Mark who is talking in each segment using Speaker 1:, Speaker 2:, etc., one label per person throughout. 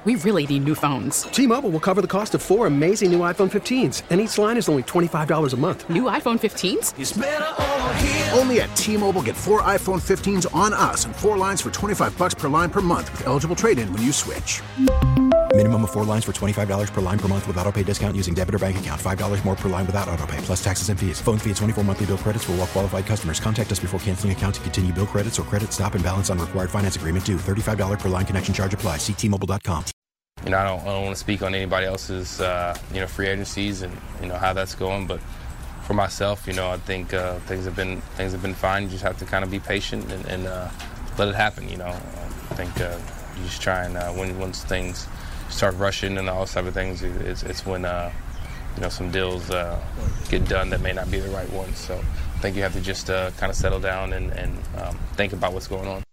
Speaker 1: We really need new phones.
Speaker 2: T-Mobile will cover the cost of 4 amazing new iPhone 15s, and each line is only $25 a month.
Speaker 1: New iPhone 15s?
Speaker 3: It's better over here.
Speaker 4: Only at T-Mobile, get 4 iPhone 15s on us and 4 lines for $25 per line per month with eligible trade-in when you switch.
Speaker 5: Minimum of 4 lines for $25 per line per month with autopay discount using debit or bank account. $5 more per line without autopay, plus taxes and fees. Phone fee at 24 monthly bill credits for well-qualified customers. Contact us before canceling account to continue bill credits or credit stop and balance on required finance agreement due. $35 per line connection charge applies. See T-Mobile.com.
Speaker 6: I don't want to speak on anybody else's, free agencies and, how that's going. But for myself, I think things have been fine. You just have to kind of be patient and let it happen, I think you just try and once things start rushing and all those type of things, it's when, some deals get done that may not be the right ones. So I think you have to just kind of settle down and think about what's going on.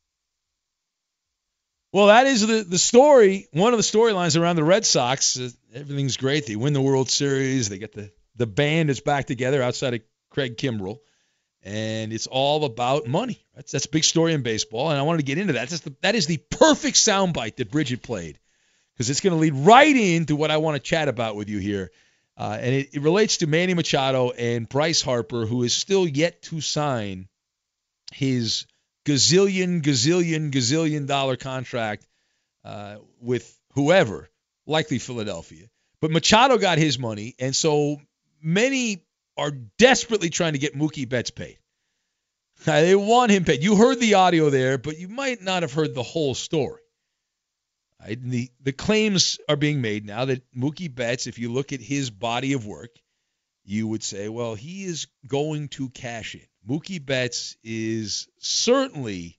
Speaker 7: Well, that is the story, one of the storylines around the Red Sox. Everything's great. They win the World Series. They get the band is back together outside of Craig Kimbrell, and it's all about money. That's a big story in baseball, and I wanted to get into that. That is the perfect soundbite that Bridget played, because it's going to lead right into what I want to chat about with you here. And it relates to Manny Machado and Bryce Harper, who is still yet to sign his gazillion dollar contract with whoever, likely Philadelphia. But Machado got his money, and so many are desperately trying to get Mookie Betts paid. They want him paid. You heard the audio there, but you might not have heard the whole story. The claims are being made now that Mookie Betts, if you look at his body of work, you would say, well, he is going to cash in. Mookie Betts is certainly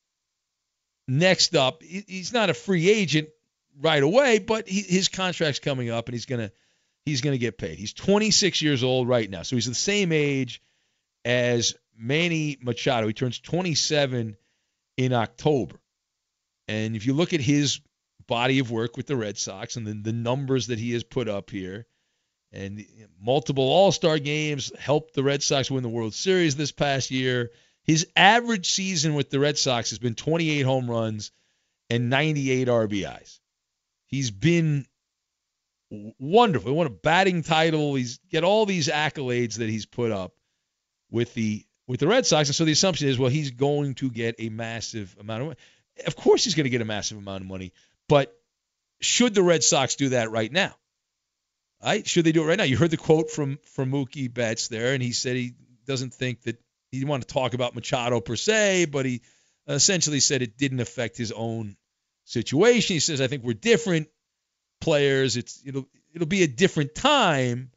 Speaker 7: next up. He's not a free agent right away, but his contract's coming up, and he's gonna get paid. He's 26 years old right now, so he's the same age as Manny Machado. He turns 27 in October. And if you look at his body of work with the Red Sox and then the numbers that he has put up here, and multiple All-Star games, helped the Red Sox win the World Series this past year. His average season with the Red Sox has been 28 home runs and 98 RBIs. He's been wonderful. He won a batting title. He's got all these accolades that he's put up with the Red Sox. And so the assumption is, well, he's going to get a massive amount of money. Of course he's going to get a massive amount of money, but should the Red Sox do that right now? Right? Should they do it right now? You heard the quote from Mookie Betts there, and he said he doesn't think that he didn't want to talk about Machado per se, but he essentially said it didn't affect his own situation. He says, I think we're different players. It'll be a different time.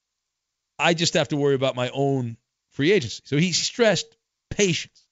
Speaker 7: I just have to worry about my own free agency. So he stressed patience.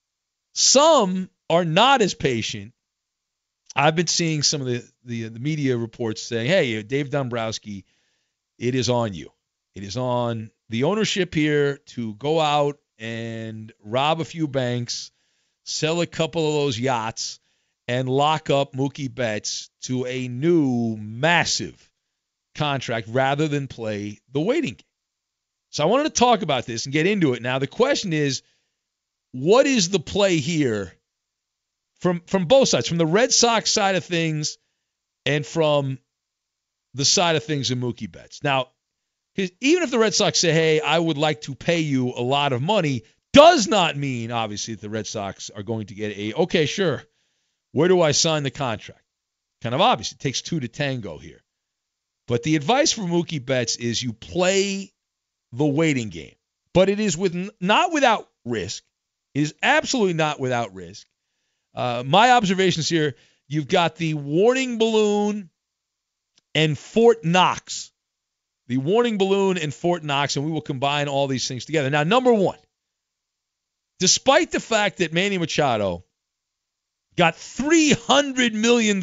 Speaker 7: Some are not as patient. I've been seeing some of the media reports saying, hey, Dave Dombrowski, it is on you. It is on the ownership here to go out and rob a few banks, sell a couple of those yachts, and lock up Mookie Betts to a new massive contract rather than play the waiting game. So I wanted to talk about this and get into it. Now, the question is, what is the play here from both sides, from the Red Sox side of things and from the side of things in Mookie Betts? Now, even if the Red Sox say, hey, I would like to pay you a lot of money, does not mean, obviously, that the Red Sox are going to get okay, sure, where do I sign the contract? Kind of obvious. It takes two to tango here. But the advice for Mookie Betts is you play the waiting game. But it is not without risk. It is absolutely not without risk. My observations here, you've got the warning balloon and Fort Knox. The warning balloon and Fort Knox, and we will combine all these things together. Now, number one, despite the fact that Manny Machado got $300 million,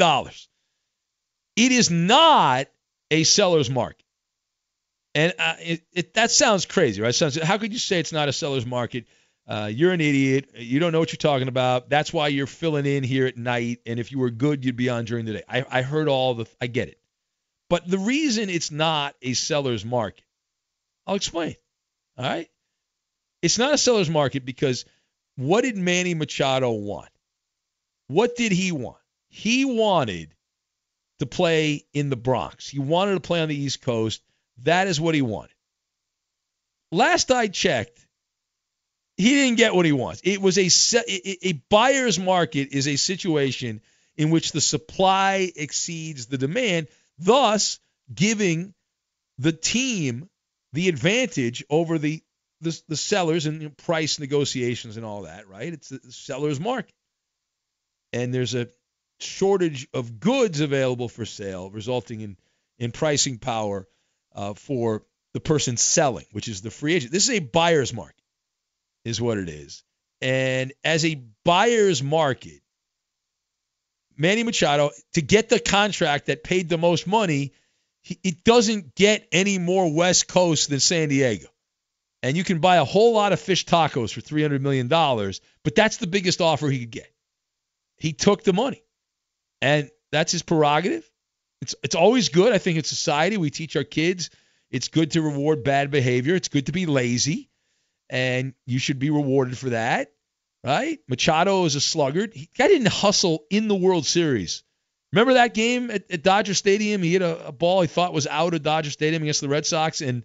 Speaker 7: it is not a seller's market. And that sounds crazy, right? How could you say it's not a seller's market? You're an idiot. You don't know what you're talking about. That's why you're filling in here at night. And if you were good, you'd be on during the day. I heard I get it. But the reason it's not a seller's market, I'll explain. All right? It's not a seller's market because what did Manny Machado want? What did he want? He wanted to play in the Bronx. He wanted to play on the East Coast. That is what he wanted. Last I checked, he didn't get what he wants. It was a buyer's market is a situation in which the supply exceeds the demand, thus giving the team the advantage over the sellers and price negotiations and all that, right? It's the seller's market. And there's a shortage of goods available for sale, resulting in pricing power for the person selling, which is the free agent. This is a buyer's market, is what it is. And as a buyer's market, Manny Machado, to get the contract that paid the most money, it doesn't get any more West Coast than San Diego. And you can buy a whole lot of fish tacos for $300 million, but that's the biggest offer he could get. He took the money. And that's his prerogative. It's always good. I think in society we teach our kids it's good to reward bad behavior. It's good to be lazy, and you should be rewarded for that, right? Machado is a sluggard. Guy didn't hustle in the World Series. Remember that game at Dodger Stadium? He hit a ball he thought was out of Dodger Stadium against the Red Sox, and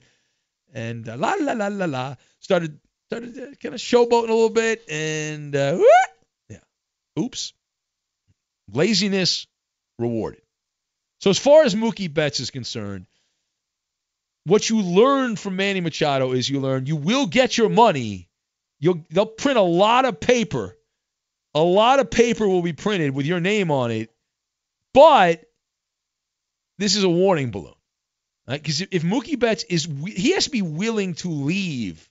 Speaker 7: started kind of showboating a little bit, and oops. Laziness rewarded. So as far as Mookie Betts is concerned, what you learn from Manny Machado is you will get your money. They'll print a lot of paper. A lot of paper will be printed with your name on it. But this is a warning balloon. Right? Because if Mookie Betts he has to be willing to leave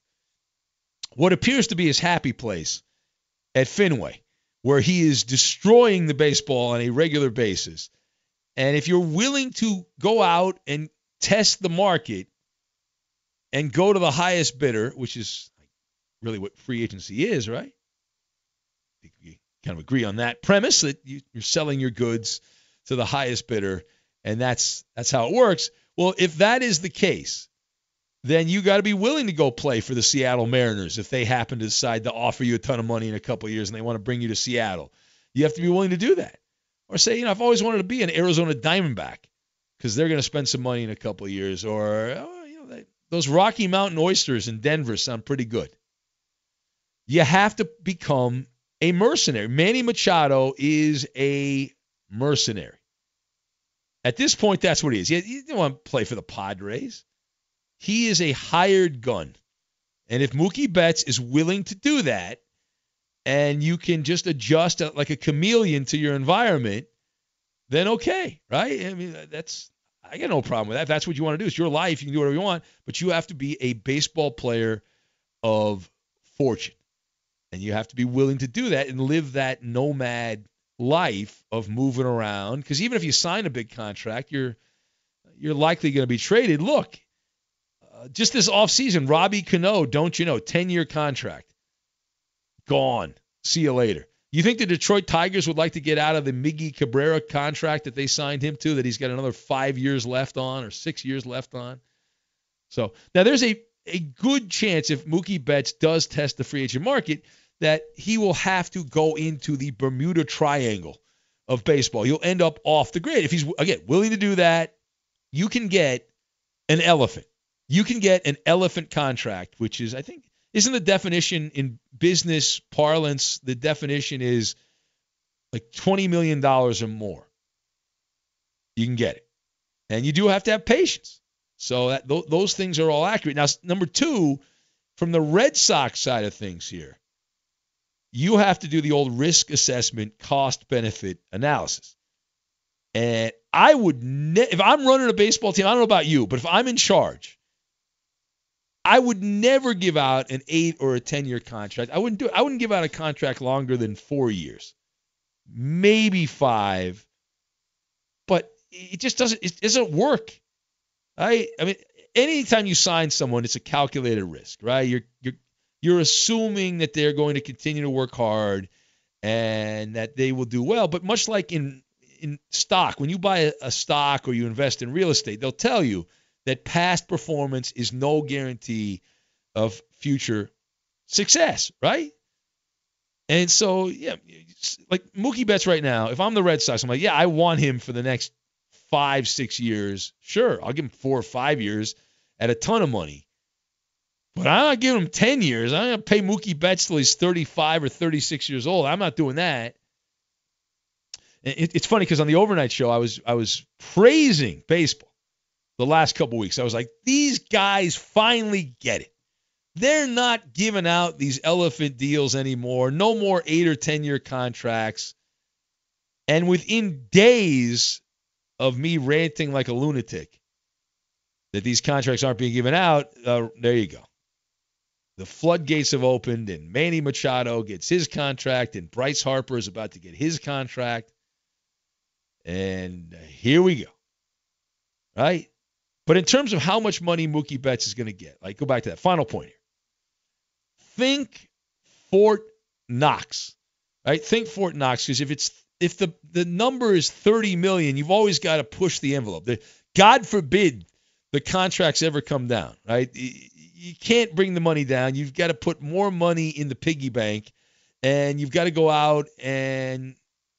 Speaker 7: what appears to be his happy place at Fenway, where he is destroying the baseball on a regular basis. And if you're willing to go out and test the market and go to the highest bidder, which is really what free agency is, right? I think we kind of agree on that premise that you're selling your goods to the highest bidder, and that's how it works. Well, if that is the case, then you got to be willing to go play for the Seattle Mariners if they happen to decide to offer you a ton of money in a couple of years and they want to bring you to Seattle. You have to be willing to do that. Or say, I've always wanted to be an Arizona Diamondback because they're going to spend some money in a couple of years. Or, those Rocky Mountain Oysters in Denver sound pretty good. You have to become a mercenary. Manny Machado is a mercenary. At this point, that's what he is. He don't want to play for the Padres. He is a hired gun. And if Mookie Betts is willing to do that, and you can just adjust like a chameleon to your environment, then okay, right? I mean, I got no problem with that. If that's what you want to do. It's your life. You can do whatever you want, but you have to be a baseball player of fortune. And you have to be willing to do that and live that nomad life of moving around. Because even if you sign a big contract, you're likely going to be traded. Look, just this offseason, Robbie Cano, don't you know, 10-year contract. Gone. See you later. You think the Detroit Tigers would like to get out of the Miggy Cabrera contract that they signed him to, that he's got another 5 years left on or 6 years left on? So now there's a good chance if Mookie Betts does test the free agent market that he will have to go into the Bermuda Triangle of baseball. You'll end up off the grid. If he's, again, willing to do that, you can get an elephant. You can get an elephant contract, which is, I think, isn't the definition in business parlance, the definition is like $20 million or more. You can get it. And you do have to have patience. So those things are all accurate. Now, number two, from the Red Sox side of things here, you have to do the old risk assessment, cost-benefit analysis. And I would if I'm running a baseball team, I don't know about you, but if I'm in charge, I would never give out an 8 or a 10-year contract. I wouldn't give out a contract longer than 4 years, maybe 5. But it just doesn't work. I mean, anytime you sign someone, it's a calculated risk, right? You're assuming that they're going to continue to work hard and that they will do well. But much like in stock, when you buy a stock or you invest in real estate, they'll tell you that past performance is no guarantee of future success, right? And so, yeah, like Mookie Betts right now, if I'm the Red Sox, I'm like, yeah, I want him for the next 5-6 years, sure, I'll give him 4 or 5 years at a ton of money. But I'm not giving him 10 years. I'm going to pay Mookie Betts till he's 35 or 36 years old. I'm not doing that. It's funny because on the overnight show, I was praising baseball the last couple weeks. I was like, these guys finally get it. They're not giving out these elephant deals anymore. No more 8 or 10-year contracts. And within days of me ranting like a lunatic that these contracts aren't being given out, there you go. The floodgates have opened, and Manny Machado gets his contract, and Bryce Harper is about to get his contract. And here we go. Right? But in terms of how much money Mookie Betts is going to get, like, go back to that final point here. Think Fort Knox. Right? Think Fort Knox, because if the number is $30 million, you've always got to push the envelope. God forbid the contracts ever come down, right? You can't bring the money down. You've got to put more money in the piggy bank, and you've got to go out and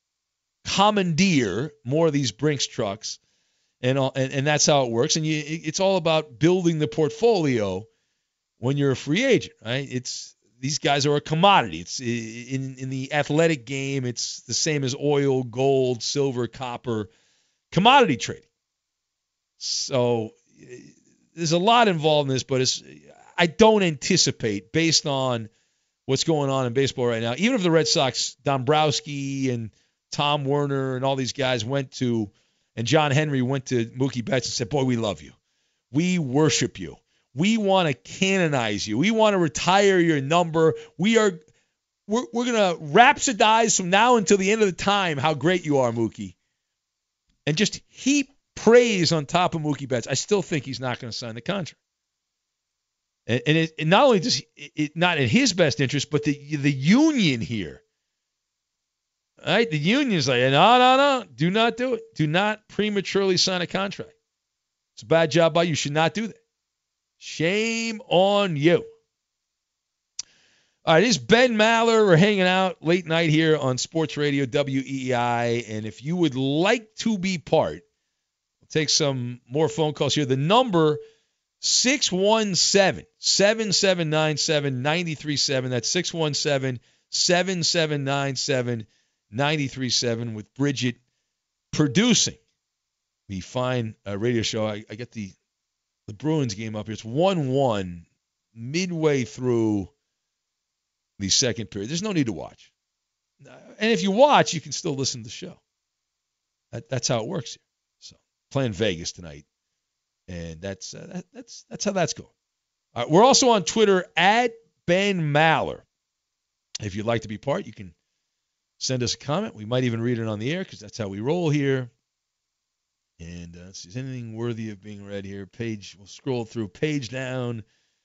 Speaker 7: commandeer more of these Brinks trucks, and that's how it works. And it's all about building the portfolio when you're a free agent, right? These guys are a commodity. It's in the athletic game, it's the same as oil, gold, silver, copper, commodity trading. So there's a lot involved in this, but I don't anticipate, based on what's going on in baseball right now, even if the Red Sox, Dombrowski and Tom Werner and all these guys and John Henry went to Mookie Betts and said, boy, we love you. We worship you. We want to canonize you. We want to retire your number. We're going to rhapsodize from now until the end of the time how great you are, Mookie. And just heap praise on top of Mookie Betts. I still think he's not going to sign the contract. And it not only does it not in his best interest, but the union here. Right? The union's like, no, do not do it. Do not prematurely sign a contract. It's a bad job by you. You should not do that. Shame on you. All right, this is Ben Maller. We're hanging out late night here on Sports Radio WEEI. And if you would like to be part, we'll take some more phone calls here. The number 617-7797-937. That's 617-7797-937 with Bridget producing the fine radio show. I got the Bruins game up here. It's 1-1 midway through the second period. There's no need to watch. And if you watch, you can still listen to the show. That's how it works here. So playing Vegas tonight. And that's how that's going. All right, we're also on Twitter at Ben Maller. If you'd like to be part, you can send us a comment. We might even read it on the air because that's how we roll here. And let's see, is anything worthy of being read here? We'll scroll through page down.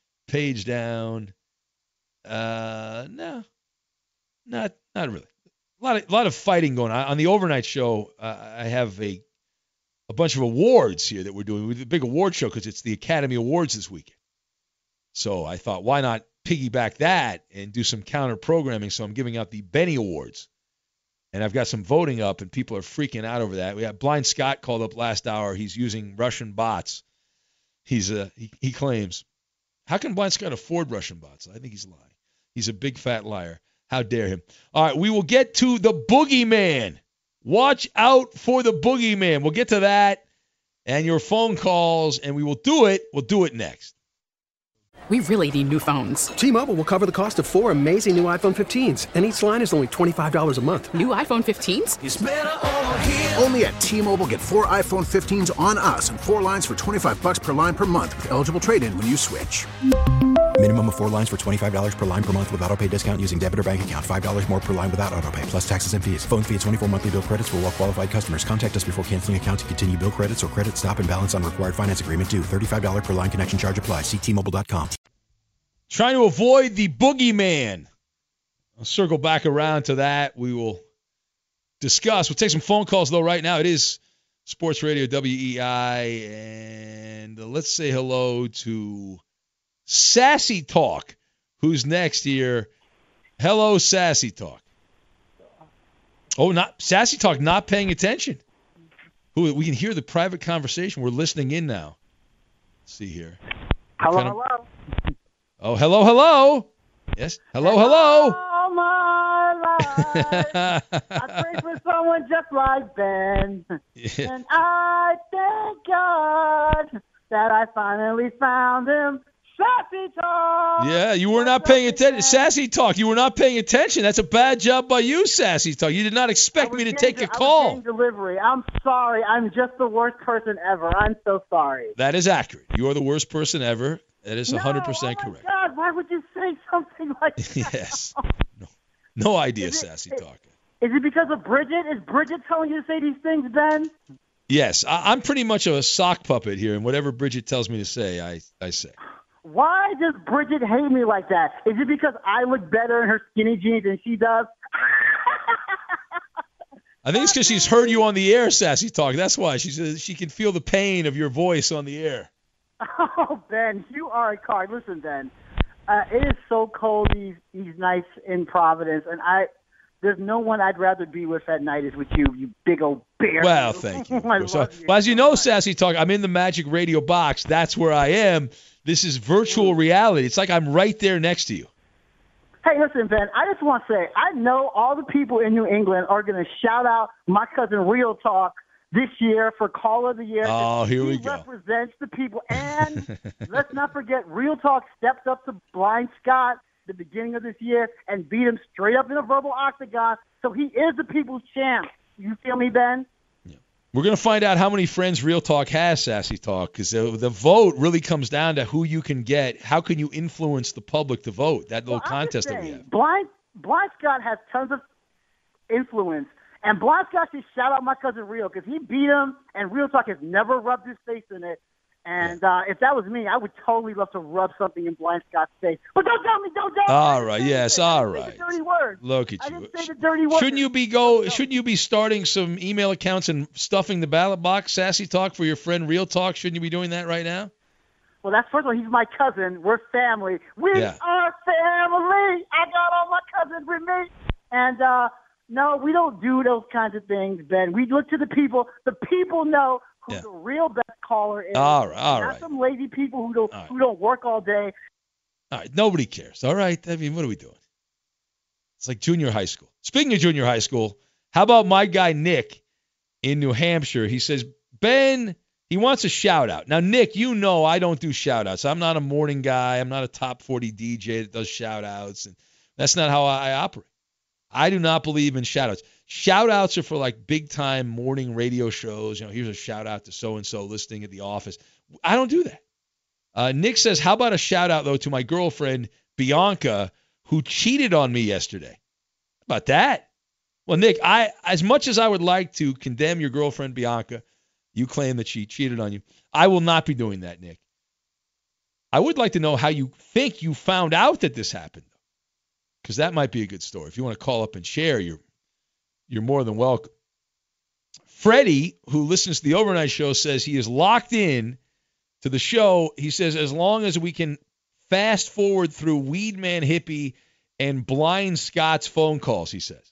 Speaker 7: No, not really. A lot of fighting going on. On the overnight show, I have a bunch of awards here that we're doing. We did a big award show because it's the Academy Awards this weekend. So I thought, why not piggyback that and do some counter programming? So I'm giving out the Benny Awards. And I've got some voting up, and people are freaking out over that. We got Blind Scott called up last hour. He's using Russian bots. He claims. How can Blind Scott afford Russian bots? I think he's lying. He's a big fat liar. How dare him? All right, we will get to the boogeyman. Watch out for the boogeyman. We'll get to that and your phone calls, and we will do it. We'll do it next.
Speaker 1: We really need new phones.
Speaker 2: T-Mobile will cover the cost of 4 amazing new iPhone 15s, and each line is only $25 a month.
Speaker 1: New iPhone 15s?
Speaker 4: It's better over here. Only at T-Mobile, get 4 iPhone 15s on us and 4 lines for $25 per line per month with eligible trade-in when you switch.
Speaker 5: Minimum of 4 lines for $25 per line per month with autopay discount using debit or bank account. $5 more per line without autopay, plus taxes and fees. Phone fee at 24 monthly bill credits for well-qualified customers. Contact us before canceling account to continue bill credits or credit stop and balance on required finance agreement due. $35 per line connection charge applies. See T-Mobile.com.
Speaker 7: Trying to avoid the boogeyman. I'll circle back around to that. We will discuss. We'll take some phone calls, though, right now. It is Sports Radio WEEI. And let's say hello to Sassy Talk, who's next here. Hello, Sassy Talk. Oh, not Sassy Talk, not paying attention. We can hear the private conversation. We're listening in now. Let's see here.
Speaker 3: Hello.
Speaker 7: Oh, hello. Yes. Hello.
Speaker 3: All my life, I prayed for someone just like Ben.
Speaker 7: Yeah.
Speaker 3: And I thank God that I finally found him. Sassy Talk.
Speaker 7: Yeah, you were not paying attention. Sassy Talk, you were not paying attention. That's a bad job by you, Sassy Talk. You did not expect me to take a call.
Speaker 3: Delivery. I'm sorry. I'm just the worst person ever. I'm so sorry.
Speaker 7: That is accurate. You are the worst person ever. That is 100% correct.
Speaker 3: Oh my God, why would you say something like that?
Speaker 7: Yes. No idea, Sassy Talk.
Speaker 3: Is it because of Bridget? Is Bridget telling you to say these things, Ben?
Speaker 7: Yes, I'm pretty much a sock puppet here, and whatever Bridget tells me to say, I say.
Speaker 3: Why does Bridget hate me like that? Is it because I look better in her skinny jeans than she does?
Speaker 7: I think it's because she's heard you on the air, Sassy Talk. That's why. She can feel the pain of your voice on the air.
Speaker 3: Oh, Ben, you are a card. Listen, Ben, it is so cold these nights in Providence, and there's no one I'd rather be with at night is with you big old bear.
Speaker 7: Well, thank you. Well, as you know, Sassy Talk, I'm in the Magic Radio box. That's where I am. This is virtual reality. It's like I'm right there next to you.
Speaker 3: Hey, listen, Ben, I just want to say, I know all the people in New England are going to shout out my cousin Real Talk this year for Call of the Year.
Speaker 7: Oh, here we go.
Speaker 3: He represents the people. And let's not forget, Real Talk stepped up to Blind Scott at the beginning of this year and beat him straight up in a verbal octagon. So he is the people's champ. You feel me, Ben?
Speaker 7: We're going to find out how many friends Real Talk has, Sassy Talk, because the vote really comes down to who you can get. How can you influence the public to vote? That little contest that we have.
Speaker 3: Blind Scott has tons of influence, and Blind Scott should shout out my cousin Real because he beat him, and Real Talk has never rubbed his face in it. And if that was me, I would totally love to rub something in Blind Scott's face. But don't tell me, don't.
Speaker 7: All right, yes, all right.
Speaker 3: I didn't say the dirty word.
Speaker 7: Look at you.
Speaker 3: I didn't say the dirty word.
Speaker 7: Shouldn't you be starting some email accounts and stuffing the ballot box, Sassy Talk, for your friend Real Talk? Shouldn't you be doing that right now?
Speaker 3: Well, that's first of all, he's my cousin. We're family. We are family. I got all my cousins with me. And no, we don't do those kinds of things, Ben. We look to the people. The people know who the real best caller is.
Speaker 7: All right.
Speaker 3: Not some lazy people who don't work all day.
Speaker 7: All right, nobody cares. All right, I mean, what are we doing? It's like junior high school. Speaking of junior high school, how about my guy Nick in New Hampshire? He says, Ben, he wants a shout-out. Now, Nick, you know I don't do shout-outs. I'm not a morning guy. I'm not a top 40 DJ that does shout-outs, and that's not how I operate. I do not believe in shout-outs. Shout-outs are for, like, big-time morning radio shows. You know, here's a shout-out to so-and-so listening at the office. I don't do that. Nick says, how about a shout-out, though, to my girlfriend, Bianca, who cheated on me yesterday? How about that? Well, Nick, as much as I would like to condemn your girlfriend, Bianca, you claim that she cheated on you, I will not be doing that, Nick. I would like to know how you think you found out that this happened, because that might be a good story. If you want to call up and share, you're more than welcome. Freddie, who listens to the overnight show, says he is locked in to the show. He says as long as we can fast forward through Weedman Hippie and Blind Scott's phone calls, he says.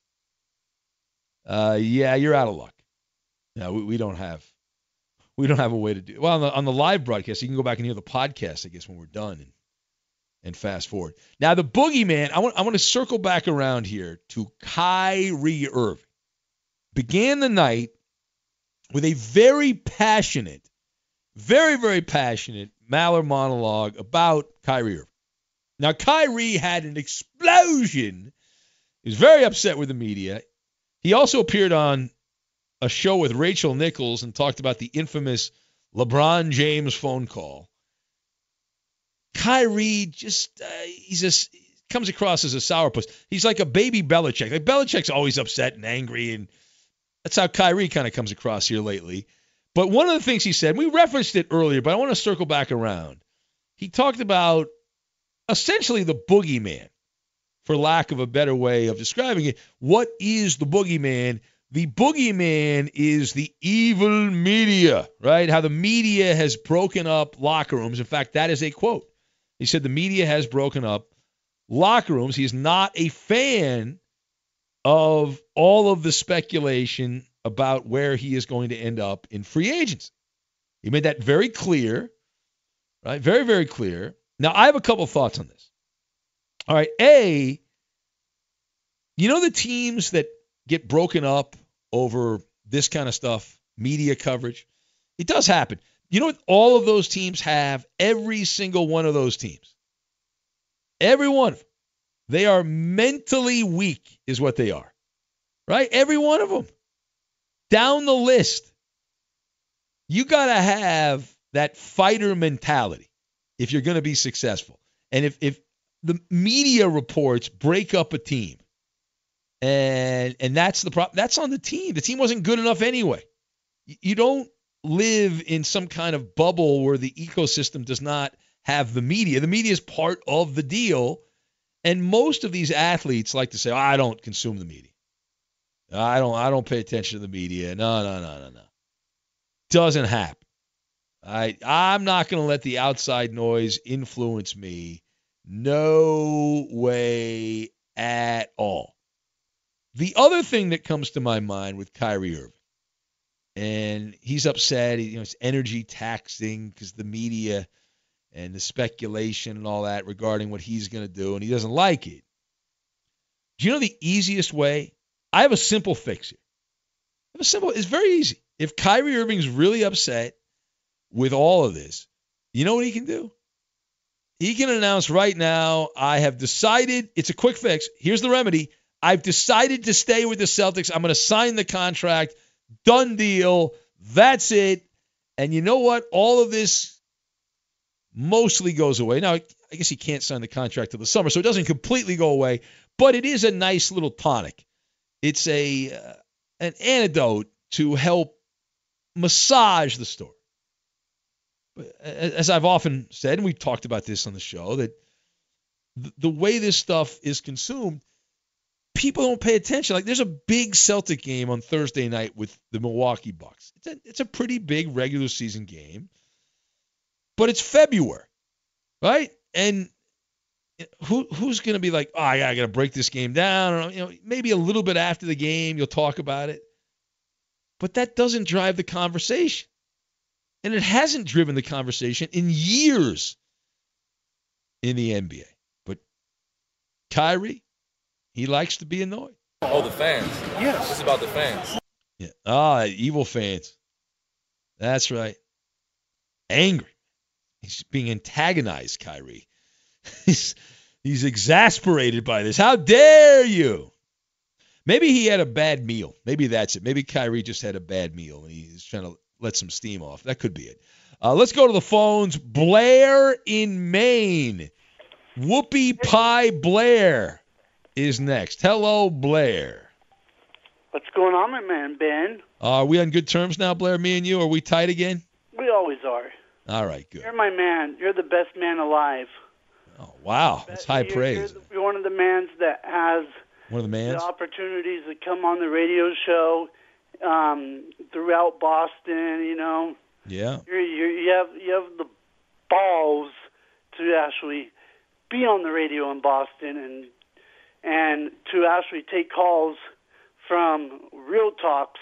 Speaker 7: Yeah, you're out of luck. No, we don't have a way to do it. Well, on the live broadcast, you can go back and hear the podcast, I guess, when we're done and fast forward. Now, the boogeyman, I want to circle back around here to Kyrie Irving. Began the night with a very passionate, very, very passionate Maller monologue about Kyrie Irving. Now, Kyrie had an explosion. He was very upset with the media. He also appeared on a show with Rachel Nichols and talked about the infamous LeBron James phone call. Kyrie he comes across as a sourpuss. He's like a baby Belichick. Like Belichick's always upset and angry, and that's how Kyrie kind of comes across here lately. But one of the things he said, we referenced it earlier, but I want to circle back around. He talked about essentially the boogeyman, for lack of a better way of describing it. What is the boogeyman? The boogeyman is the evil media, right? How the media has broken up locker rooms. In fact, that is a quote. He said the media has broken up locker rooms. He's not a fan of all of the speculation about where he is going to end up in free agency. He made that very clear, right? Very, very clear. Now, I have a couple thoughts on this. All right. A, you know the teams that get broken up over this kind of stuff, media coverage? It does happen. You know what all of those teams have? Every single one of those teams. Every one of them. They are mentally weak is what they are. Right? Every one of them. Down the list. You got to have that fighter mentality if you're going to be successful. And if the media reports break up a team, and that's the problem, that's on the team. The team wasn't good enough anyway. You don't live in some kind of bubble where the ecosystem does not have the media. The media is part of the deal. And most of these athletes like to say, I don't consume the media. I don't pay attention to the media. No. Doesn't happen. I'm not going to let the outside noise influence me. No way at all. The other thing that comes to my mind with Kyrie Irving, and he's upset, it's energy taxing because the media and the speculation and all that regarding what he's going to do, and he doesn't like it. Do you know the easiest way? I have a simple fix here. It's very easy. If Kyrie Irving's really upset with all of this, you know what he can do? He can announce right now, I have decided, it's a quick fix. Here's the remedy. I've decided to stay with the Celtics. I'm going to sign the contract. Done deal. That's it. And you know what? All of this mostly goes away. Now, I guess he can't sign the contract till the summer, so it doesn't completely go away, but it is a nice little tonic. It's an antidote to help massage the story. But as I've often said, and we've talked about this on the show, that the way this stuff is consumed, people don't pay attention. Like, there's a big Celtic game on Thursday night with the Milwaukee Bucks. It's a pretty big regular season game, but it's February, right? And who's going to be like, I got to break this game down? Or, maybe a little bit after the game you'll talk about it, but that doesn't drive the conversation, and it hasn't driven the conversation in years in the NBA. But Kyrie, he likes to be annoyed.
Speaker 8: Oh, the fans.
Speaker 3: Yes.
Speaker 8: It's about the fans.
Speaker 7: Yeah. Evil fans. That's right. Angry. He's being antagonized, Kyrie. He's exasperated by this. How dare you? Maybe he had a bad meal. Maybe that's it. Maybe Kyrie just had a bad meal and he's trying to let some steam off. That could be it. Let's go to the phones. Blair in Maine. Whoopie Pie Blair is next. Hello, Blair.
Speaker 9: What's going on, my man, Ben?
Speaker 7: Are we on good terms now, Blair, me and you? Are we tight again?
Speaker 9: We always are.
Speaker 7: All right, good.
Speaker 9: You're my man. You're the best man alive.
Speaker 7: Oh, wow. That's high praise.
Speaker 9: You're one of the mans that has the opportunities to come on the radio show throughout Boston,
Speaker 7: Yeah.
Speaker 9: You have the balls to actually be on the radio in Boston and to actually take calls from Real Talk's,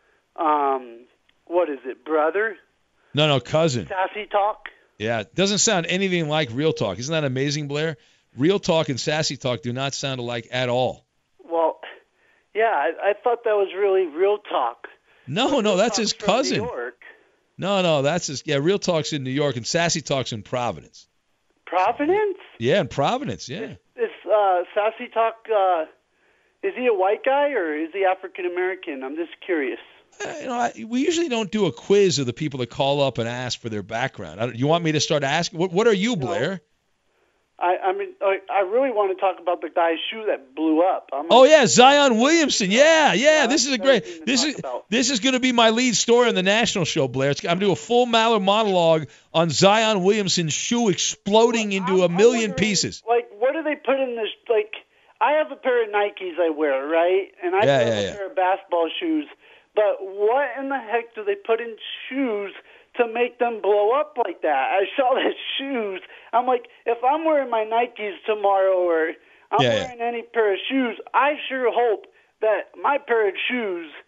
Speaker 9: what is it, brother?
Speaker 7: No, cousin.
Speaker 9: Sassy Talk?
Speaker 7: Yeah, it doesn't sound anything like Real Talk. Isn't that amazing, Blair? Real Talk and Sassy Talk do not sound alike at all.
Speaker 9: Well, yeah, I thought that was really Real Talk.
Speaker 7: No, that's his cousin.
Speaker 9: New York.
Speaker 7: No, that's his. Yeah, Real Talk's in New York and Sassy Talk's in Providence.
Speaker 9: Providence?
Speaker 7: Yeah, in Providence, yeah.
Speaker 9: Is Sassy Talk, is he a white guy or is he African American? I'm just curious.
Speaker 7: We usually don't do a quiz of the people that call up and ask for their background. You want me to start asking? What are you, Blair?
Speaker 9: I mean, I really want to talk about the guy's shoe that blew up.
Speaker 7: Yeah, Zion Williamson. Yeah. This is a great. This is going to be my lead story on the national show, Blair. I'm going to do a full Maller monologue on Zion Williamson's shoe exploding into a million pieces.
Speaker 9: Like, what do they put in this? Like, I have a pair of Nikes I wear, right? And I have a pair of basketball shoes. But what in the heck do they put in shoes to make them blow up like that? I saw the shoes. I'm like, if I'm wearing my Nikes tomorrow or I'm wearing any pair of shoes, I sure hope that my pair of shoes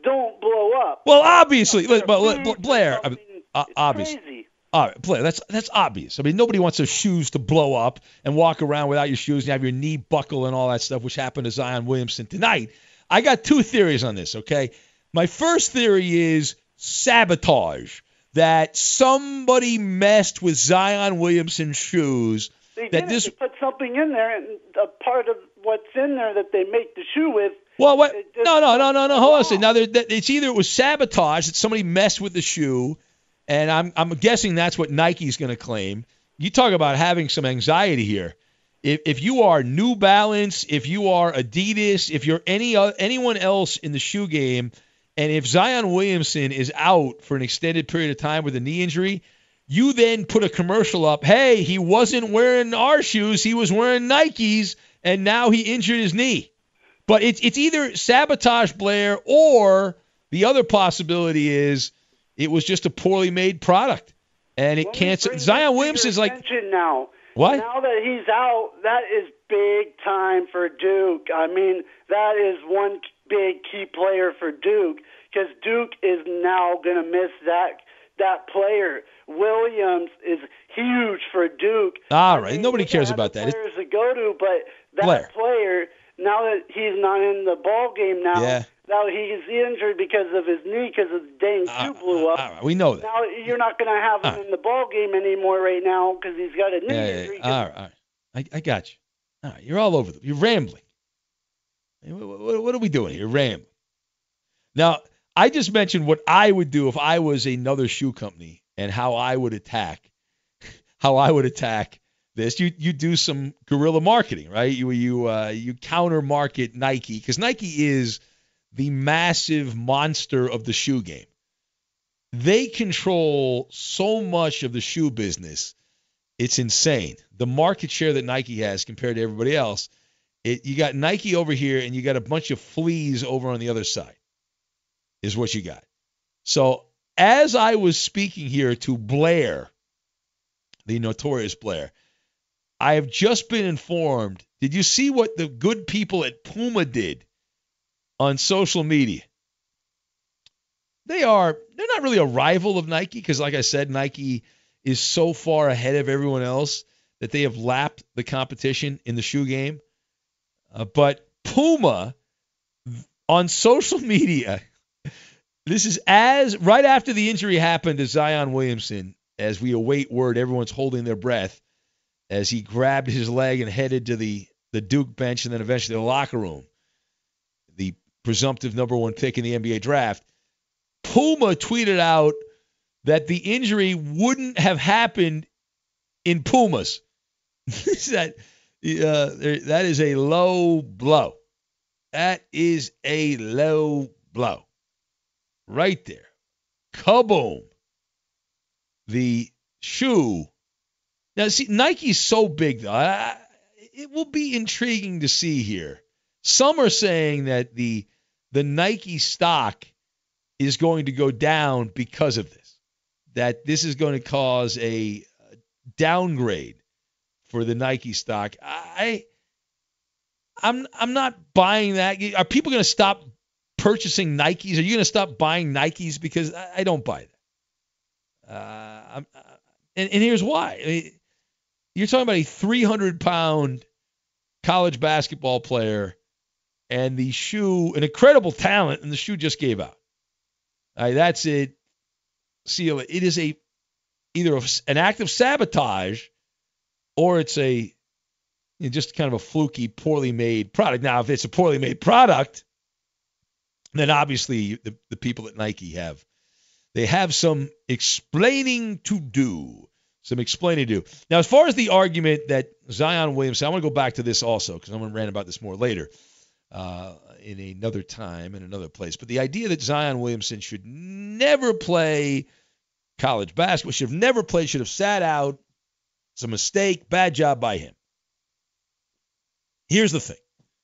Speaker 9: don't blow up.
Speaker 7: Well, obviously, Blair, obviously.
Speaker 9: Crazy.
Speaker 7: All right, Blair, that's obvious. I mean, nobody wants their shoes to blow up and walk around without your shoes and have your knee buckle and all that stuff, which happened to Zion Williamson tonight. I got 2 theories on this, okay? My first theory is sabotage, that somebody messed with Zion Williamson's shoes.
Speaker 9: They put something in there, and a part of what's in there that they make the shoe with.
Speaker 7: Well, what? No. Hold on a second. Now, it's either it was sabotage, that somebody messed with the shoe, and I'm guessing that's what Nike's going to claim. You talk about having some anxiety here. If you are New Balance, if you are Adidas, if you're anyone else in the shoe game, and if Zion Williamson is out for an extended period of time with a knee injury, you then put a commercial up, hey, he wasn't wearing our shoes, he was wearing Nikes, and now he injured his knee. But it's either sabotage, Blair, or the other possibility is it was just a poorly made product. And it can't. Zion Williamson's like.
Speaker 9: Now.
Speaker 7: What?
Speaker 9: Now that he's out, that is big time for Duke. I mean, that is one big key player for Duke, because Duke is now going to miss that player. Williams is huge for Duke.
Speaker 7: All right. Nobody cares about that.
Speaker 9: Players to go to, but that player, now that he's not in the ball game now, now he's injured because of his knee, because the dang shoe blew up.
Speaker 7: All right. We know that.
Speaker 9: Now you're not going to have him in the ball game anymore right now because he's got a knee injury.
Speaker 7: All right. I got you. All right. You're all over them. You're rambling. What are we doing here? You're rambling. Now, I just mentioned what I would do if I was another shoe company and how I would attack this. You do some guerrilla marketing, right? You counter market Nike, because Nike is the massive monster of the shoe game. They control so much of the shoe business. It's insane. The market share that Nike has compared to everybody else. You got Nike over here and you got a bunch of fleas over on the other side is what you got. So as I was speaking here to Blair, the notorious Blair, I have just been informed. Did you see what the good people at Puma did on social media? They're not really a rival of Nike, because like I said, Nike is so far ahead of everyone else that they have lapped the competition in the shoe game. But Puma on social media, this is right after the injury happened to Zion Williamson, as we await word, everyone's holding their breath as he grabbed his leg and headed to the Duke bench and then eventually the locker room, the presumptive number 1 pick in the NBA draft. Puma tweeted out that the injury wouldn't have happened in Pumas. That is a low blow. That is a low blow. Right there. Kaboom. The shoe. Now, see, Nike's so big, though. It will be intriguing to see here. Some are saying that the Nike stock is going to go down because of this, that this is going to cause a downgrade for the Nike stock. I'm not buying that. Are people going to stop purchasing Nikes? Are you going to stop buying Nikes? Because I don't buy that. And here's why. I mean, you're talking about a 300-pound college basketball player and the shoe, an incredible talent, and the shoe just gave out. That's it. Seal it. It is either an act of sabotage or it's just kind of a fluky, poorly made product. Now, if it's a poorly made product, then obviously the people at Nike have some explaining to do. Now, as far as the argument that Zion Williamson, I want to go back to this also because I'm going to rant about this more later in another time, in another place. But the idea that Zion Williamson should never play college basketball, should have sat out. It's a mistake, bad job by him. Here's the thing.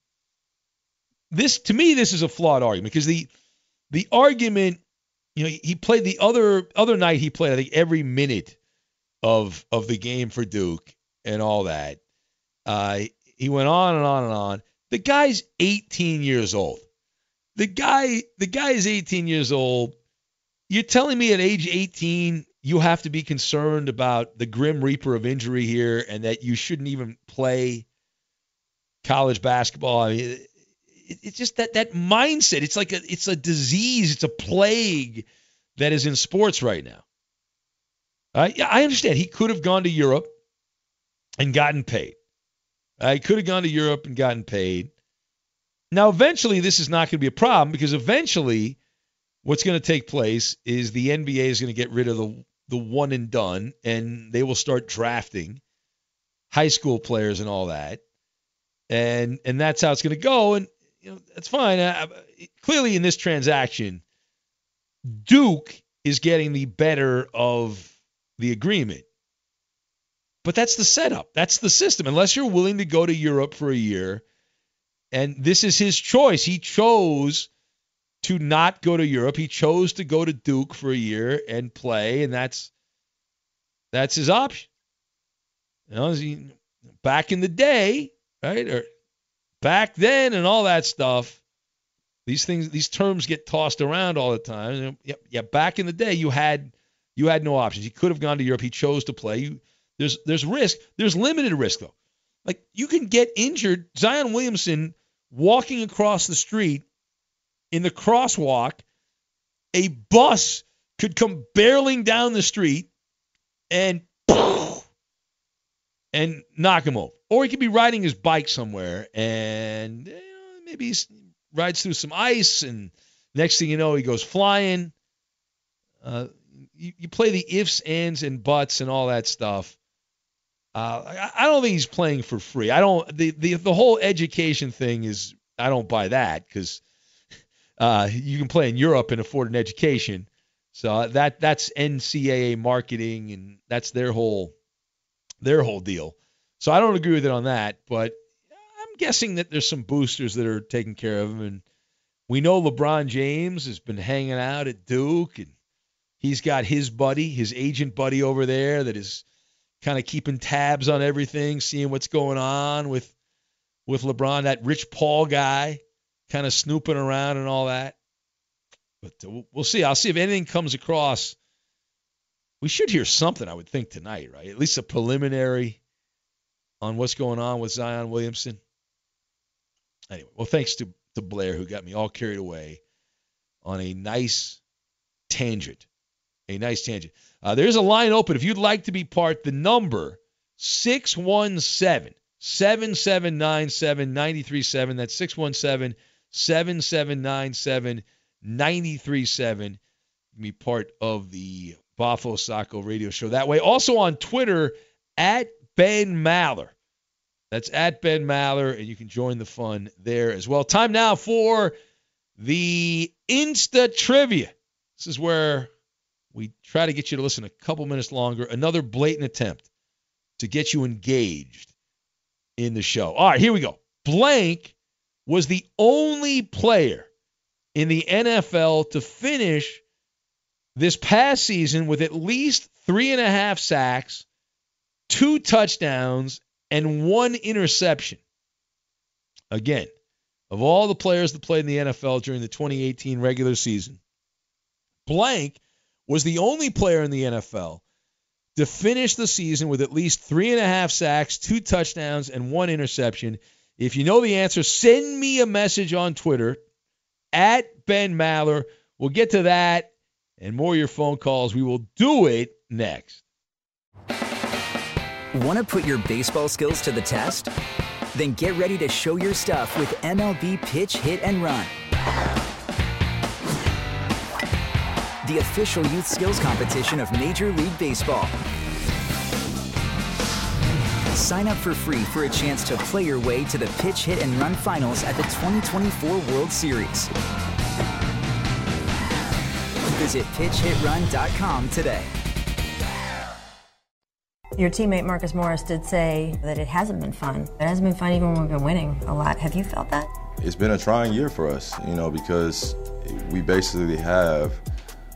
Speaker 7: To me, this is a flawed argument because the argument, he played the other night. He played, I think, every minute of the game for Duke and all that. He went on and on and on. The guy's 18 years old. The guy is 18 years old. You're telling me at age 18 you have to be concerned about the grim reaper of injury here and that you shouldn't even play college basketball? I mean, it's just that mindset. It's like it's a disease. It's a plague that is in sports right now. I understand. He could have gone to Europe and gotten paid. He could have gone to Europe and gotten paid. Now, eventually, this is not going to be a problem because eventually what's going to take place is the NBA is going to get rid of the one and done, and they will start drafting high school players and all that. And that's how it's going to go. And, that's fine. Clearly, in this transaction, Duke is getting the better of the agreement. But that's the setup. That's the system. Unless you're willing to go to Europe for a year, and this is his choice. He chose to not go to Europe. He chose to go to Duke for a year and play, and that's his option. Back in the day, right, or back then and all that stuff, these terms get tossed around all the time. Yeah, back in the day, you had no options. He could have gone to Europe. He chose to play. There's risk. There's limited risk, though. Like, you can get injured. Zion Williamson walking across the street in the crosswalk, a bus could come barreling down the street and knock him over. Or he could be riding his bike somewhere and maybe he rides through some ice and next thing you know, he goes flying. You play the ifs, ands, and buts and all that stuff. I don't think he's playing for free. I don't. The whole education thing is, I don't buy that because you can play in Europe and afford an education. So that's NCAA marketing and that's their whole deal. So I don't agree with it on that, but I'm guessing that there's some boosters that are taking care of him. And we know LeBron James has been hanging out at Duke, and he's got his buddy, his agent buddy over there that is kind of keeping tabs on everything, seeing what's going on with LeBron, that Rich Paul guy kind of snooping around and all that. But we'll see. I'll see if anything comes across. We should hear something, I would think, tonight, right? At least a preliminary on what's going on with Zion Williamson. Anyway, well, thanks to Blair, who got me all carried away on a nice tangent. There't a line open. If you'd like to be part, the number 617-7797-937. That's 617-7797-937. Be part of the Bafo Sacco radio show that way. Also on Twitter, at Ben Maller. That's at Ben Maller, and you can join the fun there as well. Time now for the Insta Trivia. This is where we try to get you to listen a couple minutes longer. Another blatant attempt to get you engaged in the show. All right, here we go. Blank was the only player in the NFL to finish this past season with at least 3.5 sacks, 2 touchdowns, and 1 interception. Again, of all the players that played in the NFL during the 2018 regular season, Blank was the only player in the NFL to finish the season with at least 3.5 sacks, 2 touchdowns, and 1 interception. If you know the answer, send me a message on Twitter, at Ben Maller. We'll get to that and more of your phone calls. We will do it next.
Speaker 8: Want to put your baseball skills to the test? Then get ready to show your stuff with MLB Pitch, Hit, and Run. The official youth skills competition of Major League Baseball. Sign up for free for a chance to play your way to the Pitch, Hit, and Run finals at the 2024 World Series. Visit pitchhitrun.com today.
Speaker 10: Your teammate Marcus Morris did say that it hasn't been fun. It hasn't been fun even when we've been winning a lot. Have you felt that?
Speaker 11: It's been a trying year for us, because we basically have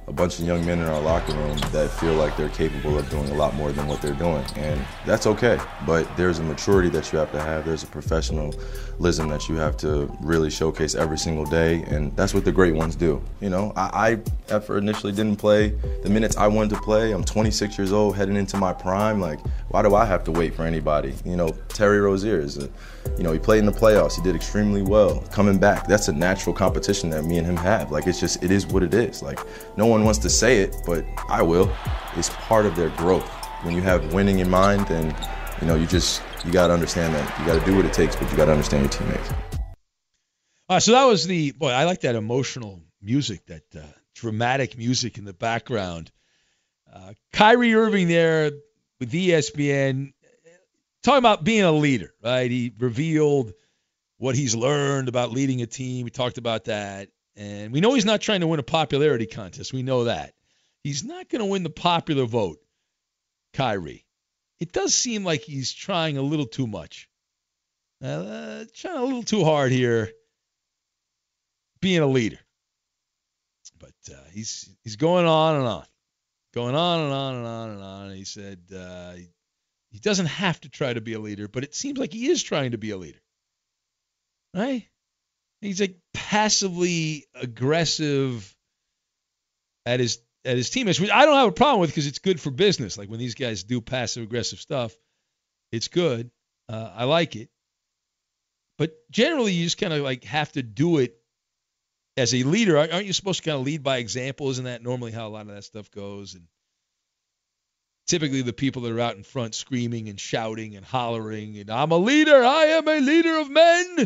Speaker 11: a bunch of young men in our locker room that feel like they're capable of doing a lot more than what they're doing, and that's okay. But there's a maturity that you have to have. There's a professionalism that you have to really showcase every single day, and that's what the great ones do. You know, I initially didn't play the minutes I wanted to play. I'm 26 years old, heading into my prime. Like, why do I have to wait for anybody? You know, Terry Rozier he played in the playoffs. He did extremely well. Coming back, that's a natural competition that me and him have. Like, it is what it is. Like, no one wants to say it, but I will. It's part of their growth. When you have winning in mind, then, you got to understand that. You got to do what it takes, but you got to understand your teammates.
Speaker 7: So that was I like that emotional music, that dramatic music in the background. Kyrie Irving there with ESPN, talking about being a leader, right? He revealed what he's learned about leading a team. We talked about that. And we know he's not trying to win a popularity contest. We know that. He's not going to win the popular vote, Kyrie. It does seem like he's trying a little too much. Trying a little too hard here, being a leader. But he's going on and on. Going on and on and on and on. And he said he doesn't have to try to be a leader, but it seems like he is trying to be a leader. Right? He's like passively aggressive at his teammates, which I don't have a problem with because it's good for business. Like when these guys do passive aggressive stuff, it's good. I like it. But generally, you just kind of like have to do it as a leader. Aren't you supposed to kind of lead by example? Isn't that normally how a lot of that stuff goes? And typically the people that are out in front screaming and shouting and hollering, and I'm a leader, I am a leader of men.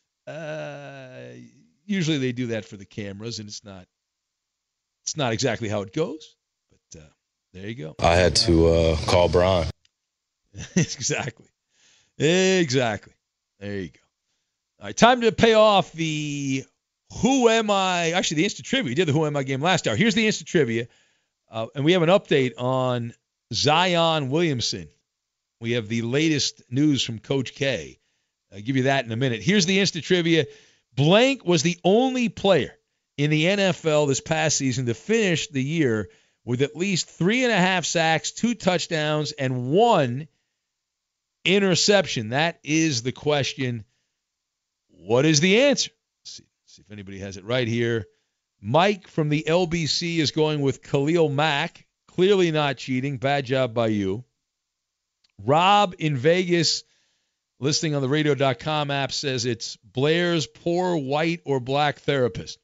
Speaker 7: Usually they do that for the cameras, and it's not exactly how it goes. But there you go.
Speaker 6: I had to call Bron.
Speaker 7: Exactly. There you go. All right, time to pay off the Who Am I? Actually, the Instant Trivia. We did the Who Am I game last hour. Here's the Instant Trivia. And we have an update on Zion Williamson. We have the latest news from Coach K. I'll give you that in a minute. Here's the Instant Trivia. Blank was the only player in the NFL this past season to finish the year with at least 3.5 sacks, 2 touchdowns, and 1 interception. That is the question. What is the answer? Let's see if anybody has it right here. Mike from the LBC is going with Khalil Mack. Clearly not cheating. Bad job by you. Rob in Vegas, listing on the radio.com app, says it's Blair's poor white or black therapist.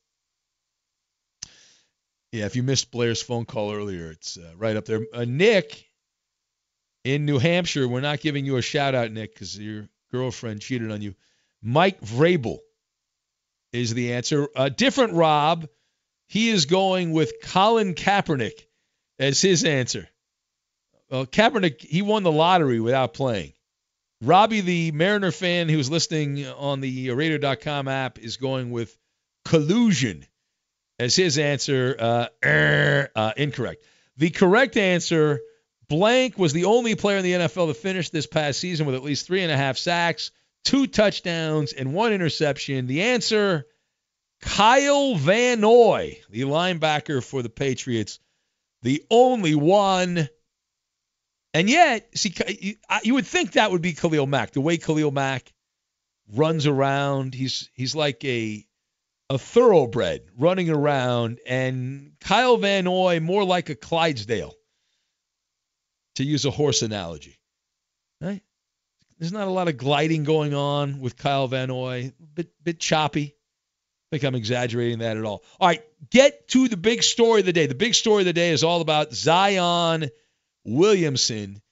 Speaker 7: Yeah, if you missed Blair's phone call earlier, it's right up there. Nick in New Hampshire, we're not giving you a shout-out, Nick, because your girlfriend cheated on you. Mike Vrabel is the answer. Different Rob, he is going with Colin Kaepernick as his answer. Well, Kaepernick, he won the lottery without playing. Robbie, the Mariner fan who was listening on the radio.com app, is going with collusion as his answer. Incorrect. The correct answer, blank was the only player in the NFL to finish this past season with at least 3.5 sacks, 2 touchdowns, and 1 interception. The answer, Kyle Van Noy, the linebacker for the Patriots, the only one. And yet, see, you would think that would be Khalil Mack. The way Khalil Mack runs around, he's like a thoroughbred running around, and Kyle Van Noy more like a Clydesdale, to use a horse analogy. Right? There's not a lot of gliding going on with Kyle Van Noy. Bit choppy. I think I'm exaggerating that at all. All right, get to the big story of the day. The big story of the day is all about Zion Williamson,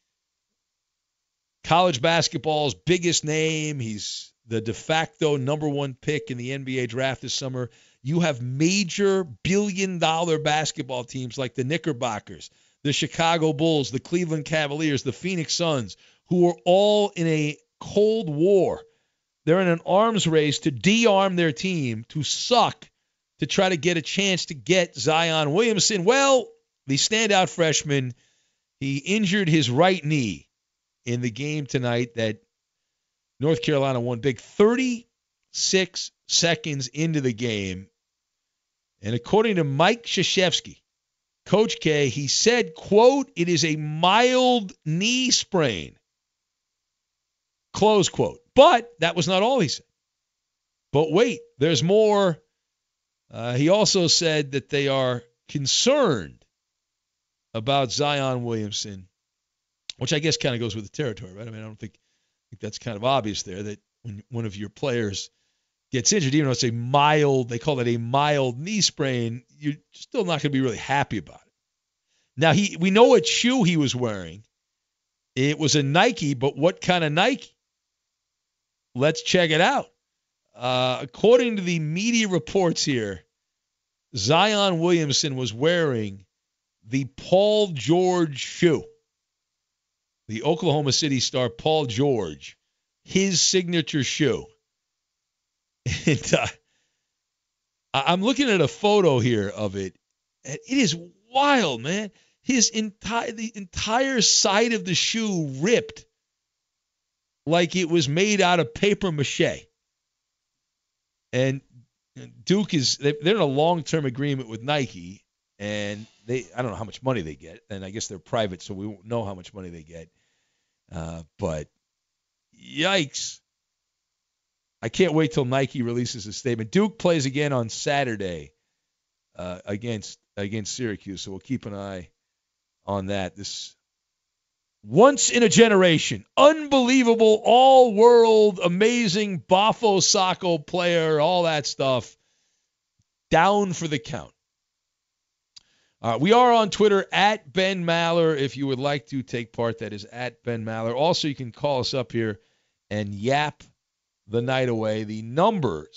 Speaker 7: college basketball's biggest name. He's the de facto number 1 pick in the NBA draft this summer. You have major billion-dollar basketball teams like the Knickerbockers, the Chicago Bulls, the Cleveland Cavaliers, the Phoenix Suns, who are all in a cold war. They're in an arms race to de-arm their team, to suck, to try to get a chance to get Zion Williamson. Well, the standout freshman, he injured his right knee in the game tonight that North Carolina won big, 36 seconds into the game. And according to Mike Krzyzewski, Coach K, he said, quote, "It is a mild knee sprain," close quote. But that was not all he said. But wait, there's more. He also said that they are concerned about Zion Williamson, which I guess kind of goes with the territory, right? I mean, I think that's kind of obvious there, that when one of your players gets injured, even though it's a mild, they call it a mild knee sprain, you're still not going to be really happy about it. Now, we know what shoe he was wearing. It was a Nike, but what kind of Nike? Let's check it out. According to the media reports here, Zion Williamson was wearing the Paul George shoe. The Oklahoma City star Paul George, his signature shoe. And I'm looking at a photo here of it, and it is wild, man. The entire side of the shoe ripped like it was made out of paper mache. And Duke they're in a long-term agreement with Nike, and I don't know how much money they get, and I guess they're private, so we won't know how much money they get. But yikes. I can't wait till Nike releases a statement. Duke plays again on Saturday against Syracuse, so we'll keep an eye on that. This once in a generation, unbelievable, all-world, amazing Bafo Sacco player, all that stuff, down for the count. We are on Twitter at Ben Maller. If you would like to take part, that is at Ben Maller. Also, you can call us up here and yap the night away. The number,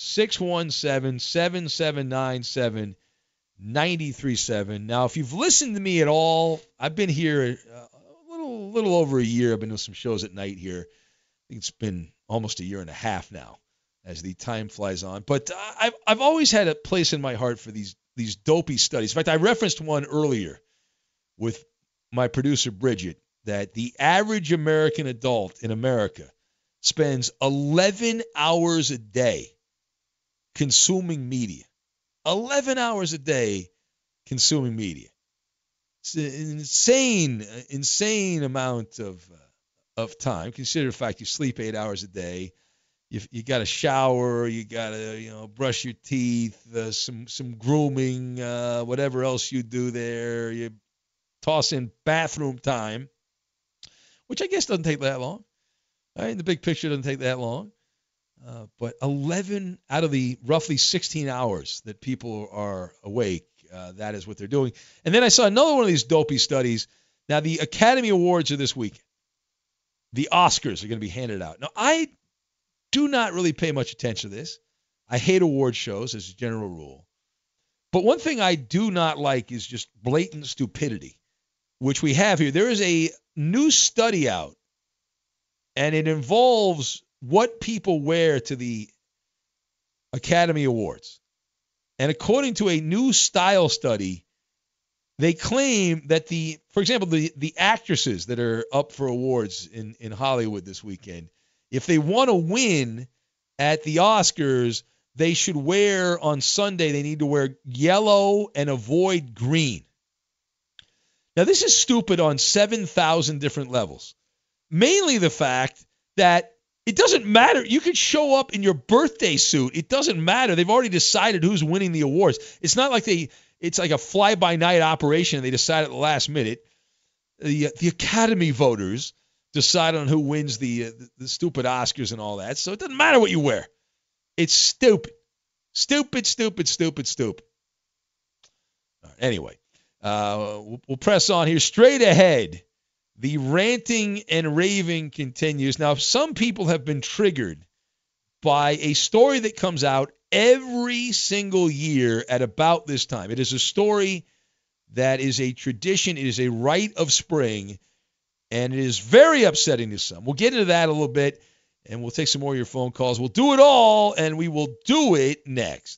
Speaker 7: 617-7797-937. Now, if you've listened to me at all, I've been here a little over a year. I've been doing some shows at night here. I think it's been almost a year and a half now as the time flies on. But I've always had a place in my heart for these dopey studies. In fact, I referenced one earlier with my producer, Bridget, that the average American adult in America spends 11 hours a day consuming media. 11 hours a day consuming media. It's an insane amount of time. Consider the fact you sleep 8 hours a day. You got to shower, you got to brush your teeth, some grooming, whatever else you do there. You toss in bathroom time, which I guess doesn't take that long. Right? In the big picture, it doesn't take that long. But 11 out of the roughly 16 hours that people are awake, that is what they're doing. And then I saw another one of these dopey studies. Now, the Academy Awards are this weekend. The Oscars are going to be handed out. Now, I do not really pay much attention to this. I hate award shows as a general rule. But one thing I do not like is just blatant stupidity, which we have here. There is a new study out, and it involves what people wear to the Academy Awards. And according to a new style study, they claim that for example, the actresses that are up for awards in Hollywood this weekend, if they want to win at the Oscars, they should wear on Sunday, they need to wear yellow and avoid green. Now, this is stupid on 7,000 different levels. Mainly the fact that it doesn't matter. You could show up in your birthday suit. It doesn't matter. They've already decided who's winning the awards. It's not like it's like a fly-by-night operation and they decide at the last minute. The Academy voters decide on who wins the stupid Oscars and all that. So it doesn't matter what you wear. It's stupid. Stupid. All right, anyway, we'll press on here. Straight ahead, the ranting and raving continues. Now, some people have been triggered by a story that comes out every single year at about this time. It is a story that is a tradition. It is a rite of spring, and it is very upsetting to some. We'll get into that a little bit, and we'll take some more of your phone calls. We'll do it all, and we will do it next.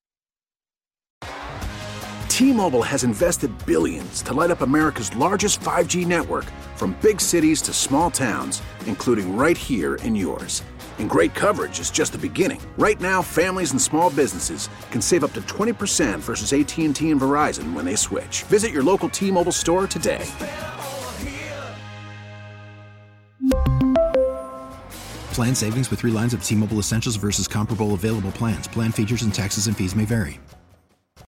Speaker 4: T-Mobile has invested billions to light up America's largest 5G network, from big cities to small towns, including right here in yours. And great coverage is just the beginning. Right now, families and small businesses can save up to 20% versus AT&T and Verizon when they switch. Visit your local T-Mobile store today.
Speaker 5: Plan savings with 3 lines of T-Mobile Essentials versus comparable available plans. Plan features and taxes and fees may vary.